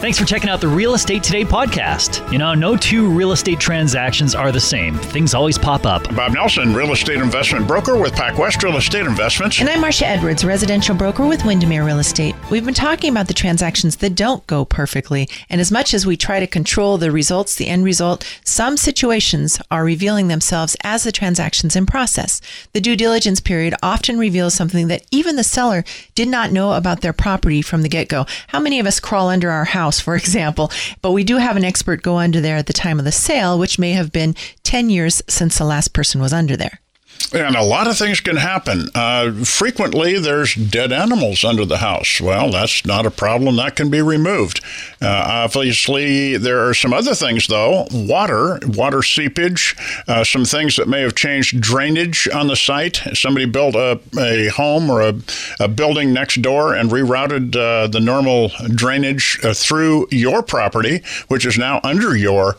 Thanks for checking out the Real Estate Today podcast. You know, no two real estate transactions are the same. Things always pop up. Bob Nelson, real estate investment broker with PacWest Real Estate Investments. And I'm Marcia Edwards, residential broker with Windermere Real Estate. We've been talking about the transactions that don't go perfectly. And as much as we try to control the results, the end result, some situations are revealing themselves as the transaction's in process. The due diligence period often reveals something that even the seller did not know about their property from the get-go. How many of us crawl under our house, for example, but we do have an expert go under there at the time of the sale, which may have been 10 years since the last person was under there. And a lot of things can happen. Frequently, there's dead animals under the house. Well, that's not a problem. That can be removed. Obviously, there are some other things, though. Water seepage, some things that may have changed drainage on the site. Somebody built a home or a building next door and rerouted the normal drainage through your property, which is now under your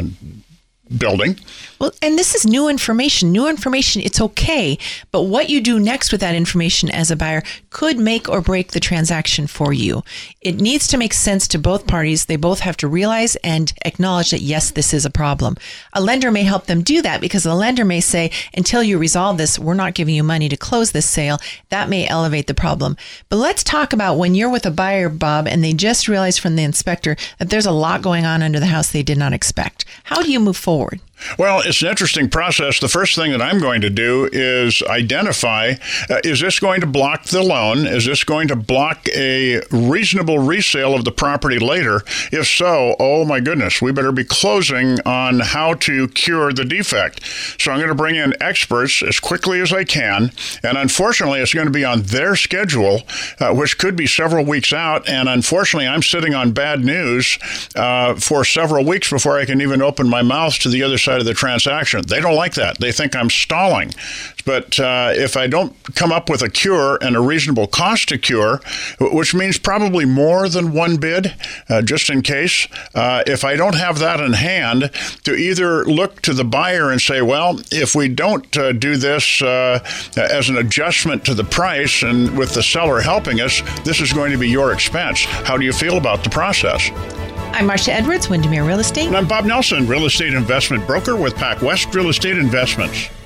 building. Well, and this is new information. New information, it's okay. But what you do next with that information as a buyer could make or break the transaction for you. It needs to make sense to both parties. They both have to realize and acknowledge that, yes, this is a problem. A lender may help them do that because the lender may say, until you resolve this, we're not giving you money to close this sale. That may elevate the problem. But let's talk about when you're with a buyer, Bob, and they just realize from the inspector that there's a lot going on under the house they did not expect. How do you move forward? Well, it's an interesting process. The first thing that I'm going to do is identify, is this going to block the loan? Is this going to block a reasonable resale of the property later? If so, oh my goodness, we better be closing on how to cure the defect. So I'm going to bring in experts as quickly as I can. And unfortunately, it's going to be on their schedule, which could be several weeks out. And unfortunately, I'm sitting on bad news for several weeks before I can even open my mouth to the other side of the transaction. They don't like that. They think I'm stalling. But if I don't come up with a cure and a reasonable cost to cure, which means probably more than one bid, just in case, if I don't have that in hand, to either look to the buyer and say, well, if we don't do this as an adjustment to the price and with the seller helping us, this is going to be your expense. How do you feel about the process? I'm Marcia Edwards, Windermere Real Estate. And I'm Bob Nelson, real estate investment broker with PacWest Real Estate Investments.